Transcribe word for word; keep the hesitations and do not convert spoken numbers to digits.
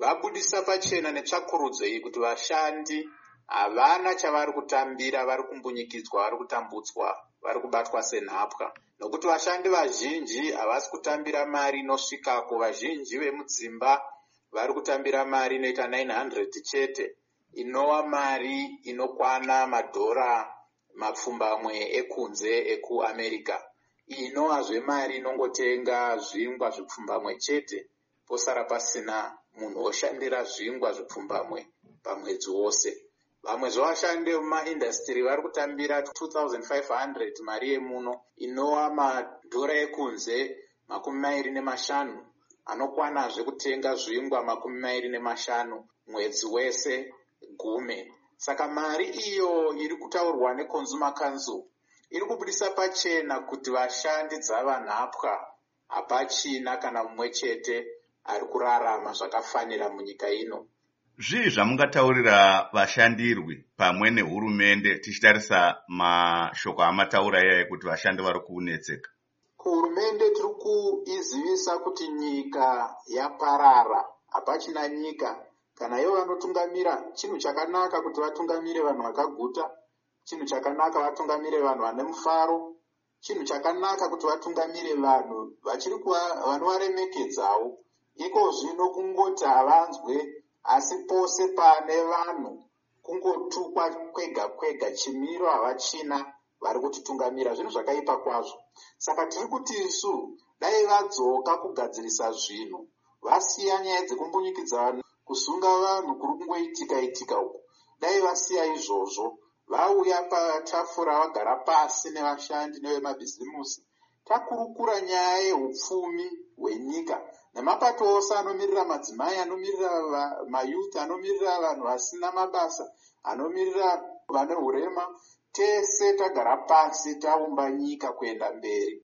vabudisa pachena netsvakurudzo iyi kuti vashandi havana chavari kutambira, vari kumbunyikidzwa, vari kutambudzwa, vari kubatwa senhapwa. Nokuti vashandi vazhinji havasi kutambira mari inosvikako. Vazhinji vemudzimba vari kutambira mari inoita nine hundred chete, inova mari inokwana madhora mapfumbamwe ekunze ekuamerica. Inovazve mari inongotenga zvingwa zvipfumbamwe chete, posara pasina munhu oshandira zvingwa zvipfumbamwe pamwedzi wose. Vamwe zvavashandi vemumaindastiri vari kutambira two thousand five hundred mari yemuno, inova madhora ekunze makumi mairi nemashanu, anokwanazve kutenga zvingwa makumi mairi nemashanu mwedzi wese gume. Saka mari iyo iri kutaurwa neConsumer Council iri kubudisa pachena kuti vashandi dzava nhapwa, hapachina kana mumwe chete ari kurarama zvakafanira munyika ino. Zvii zvamungataurira vashandirwi pamwe nehurumende tichitarisa mashoko amataura iyaye kuti vashandi vari kunetseka? Hurumende tiri kuizivisa kuti nyika yaparara, hapachina nyika. Kana ivo vanotungamira, chinhu chakanaka kuti vatungamire vanhu vakaguta, chinhu chakanaka vatungamire vanhu vane mufaro, chinhu chakanaka kuti vatungamire vanhu vachiri vanovaremekedzawo. Iko zvino kungoti havanzwe, asi pose pane vanhu kungotukwa kwega kwega, chimiro havachina vari kutitungamira. Zvinhu zvakaipa kwazvo. Saka tiri kuti isu dai vadzoka kugadzirisa zvinhu, vasiya nyaya dzekumbunyikidzwa vanhu, kusunga vanhu kuri kungoitika itika uku. Dai vasiya izvozvo, vauya patafura vagara pasi nevashandi nevemabhizimusi, takurukura nyaya yehupfumi hwenyika nemapato ose anomirira madzimai, anomirira mayouth, anomirira vanhu vasina mabasa, anomirira vane hurema. Tese tagara pasi taumba nyika kuenda mberi.